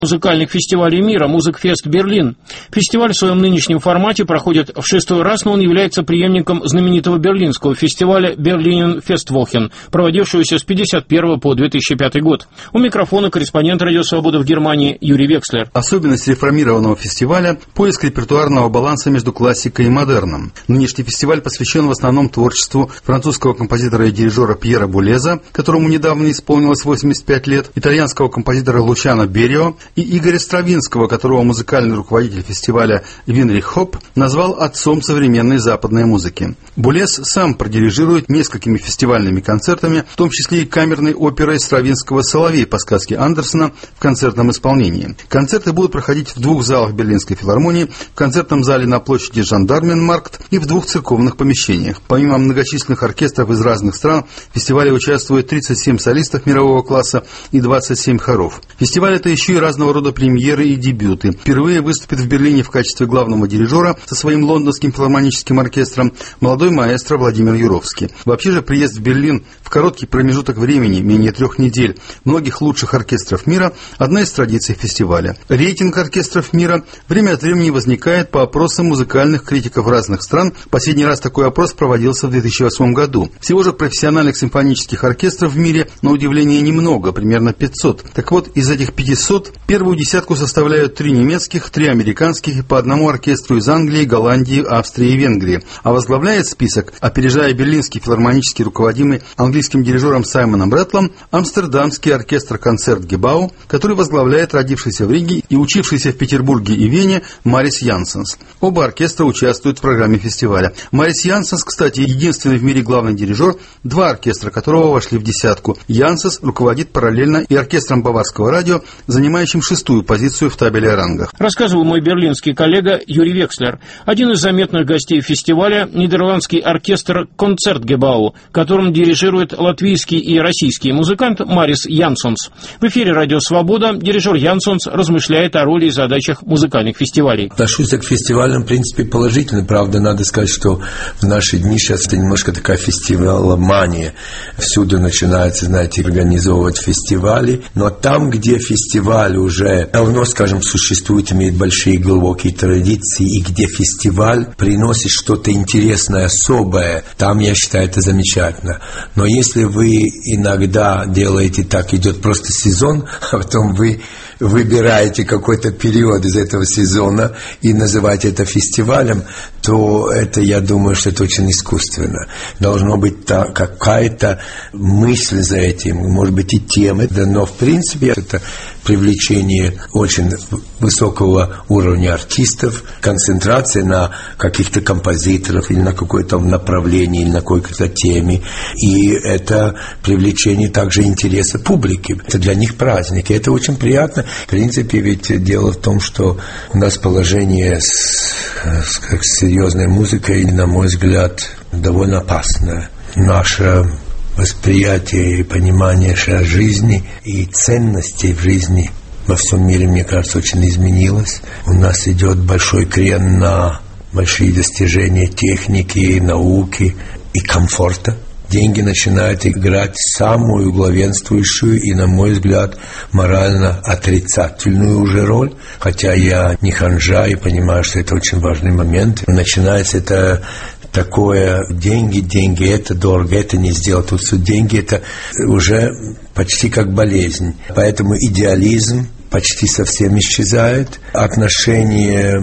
музыкальных фестивалей мира «Музыкфест Берлин». Фестиваль в своем нынешнем формате проходит в 6-й раз, но он является преемником знаменитого берлинского фестиваля «Берлинен Фествохен», проводившегося с 1951 по 2005 год. У микрофона корреспондент «Радио Свобода» в Германии Юрий Векслер. Особенность реформированного фестиваля – поиск репертуарного баланса между классикой и модерном. Нынешний фестиваль посвящен в основном творчеству французского композитора и дирижера Пьера Булеза, которому недавно исполнилось 85 лет, итальянского композитора Лучано Берио и Игоря Стравинского, которого музыкальный руководитель фестиваля Винрих Хоп назвал отцом современной западной музыки. Булез сам продирижирует несколькими фестивальными концертами, в том числе и камерной оперой Стравинского «Соловей» по сказке Андерсена в концертном исполнении. Концерты будут проходить в 2 залах Берлинской филармонии, в концертном зале на площади Жандарменмаркт и в 2 церковных помещениях. Помимо многочисленных оркестров из разных стран, в фестивале участвуют 37 солистов мирового класса и 27 хоров. Фестиваль – это еще и разного рода премьеры и дебюты. Впервые выступит в Берлине в качестве главного дирижера со своим лондонским филармоническим оркестром молодой маэстро Владимир Юровский. Вообще же приезд в Берлин в короткий промежуток времени, менее 3 недель, многих лучших оркестров мира – одна из традиций фестиваля. Рейтинг оркестров мира время от времени возникает по опросам музыкальных критиков разных стран. Последний раз такой опрос проводился в 2008 году. Всего же профессиональных симфонических оркестров в мире, на удивление, немного, примерно 500. Так вот, из этих 500 первую десятку составляют 3 немецких, 3 американских и по одному оркестру из Англии, Голландии, Австрии и Венгрии. А возглавляет список, опережая берлинский филармонический руководимый английским дирижером Саймоном Рэтлом, амстердамский оркестр «Концертгебау», который возглавляет родившийся в Риге и учившийся в Петербурге и Вене Марис Янсенс. Оба оркестра участвуют в программе фестиваля. Марис Янсенс, кстати, единственный в мире главный дирижер, 2 оркестра которого вошли в десятку. Янсенс руководит параллельно и оркестром Баварского радио, занимающим 6-ю позицию в табеле о рангах. Рассказывал мой берлинский коллега Юрий Векслер. Один из заметных гостей фестиваля – нидерландский оркестр «Концертгебау», которым дирижирует латвийский и российский музыкант Марис Янсенс. В эфире «Радио Свобода» дирижер Янсенс размышляет о роли и задачах музыкальных фестивалей. Отношусь к фестивалям, в принципе, положительно. Правда, надо сказать, что в наши дни сейчас это немножко такая фестиваломания. Всюду начинается, знаете, организовывать фестивали. Но там, где фестиваль уже давно, скажем, существует, имеет большие глубокие традиции, и где фестиваль приносит что-то интересное, особое, там, я считаю, это замечательно. Но если вы иногда делаете так, идет просто сезон, а потом вы выбираете какой-то период из этого сезона и называете это фестивалем, то это, я думаю, что это очень искусственно. Должно быть какая-то мысль за этим, может быть, и темы, но в принципе это привлечение очень высокого уровня артистов, концентрация на каких-то композиторов или на какое-то направлении, или на какой-то теме. И это привлечение также интереса публики. Это для них праздник, и это очень приятно. В принципе, ведь дело в том, что у нас положение с серьезной музыкой, на мой взгляд, довольно опасное. Наше восприятие и понимание жизни и ценностей в жизни во всем мире, мне кажется, очень изменилось. У нас идет большой крен на большие достижения техники, науки и комфорта. Деньги начинают играть самую главенствующую и, на мой взгляд, морально отрицательную уже роль. Хотя я не ханжа и понимаю, что это очень важный момент. Начинается это такое: деньги, это дорого, это не сделать. Тут деньги, это уже почти как болезнь. Поэтому идеализм почти совсем исчезает. Отношение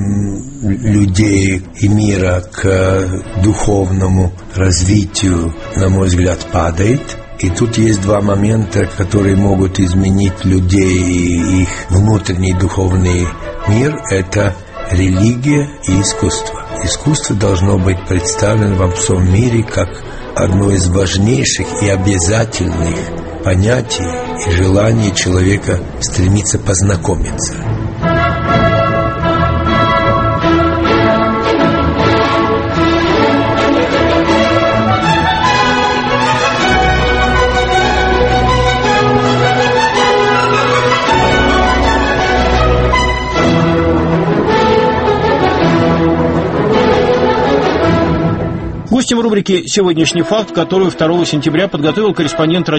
людей и мира к духовному развитию, на мой взгляд, падает. И тут есть 2 момента, которые могут изменить людей и их внутренний духовный мир. Это религия и искусство. Искусство должно быть представлено во всем мире как одно из важнейших и обязательных понятий и желаний человека стремиться познакомиться. Гостем рубрики «Сегодняшний факт», которую 2 сентября подготовил корреспондент